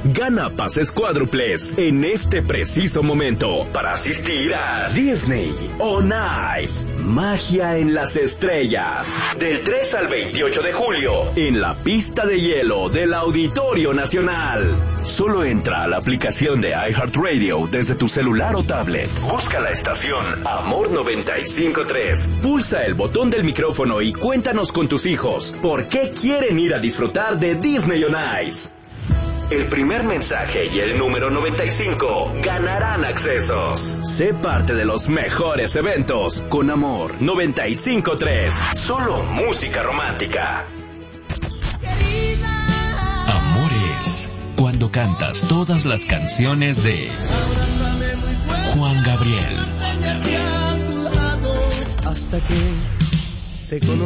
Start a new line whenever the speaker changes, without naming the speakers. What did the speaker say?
Gana pases cuádruples en este preciso momento para asistir a Disney On Ice. Magia en las estrellas. Del 3 al 28 de julio en la pista de hielo del Auditorio Nacional. Solo entra a la aplicación de iHeartRadio desde tu celular o tablet. Busca la estación Amor 95.3. Pulsa el botón del micrófono y cuéntanos con tus hijos por qué quieren ir a disfrutar de Disney On Ice. El primer mensaje y el número 95 ganarán accesos. Sé parte de los mejores eventos con Amor 95.3. Solo música romántica.
Amor es cuando cantas todas las canciones de Juan Gabriel.
Hasta que te conozco.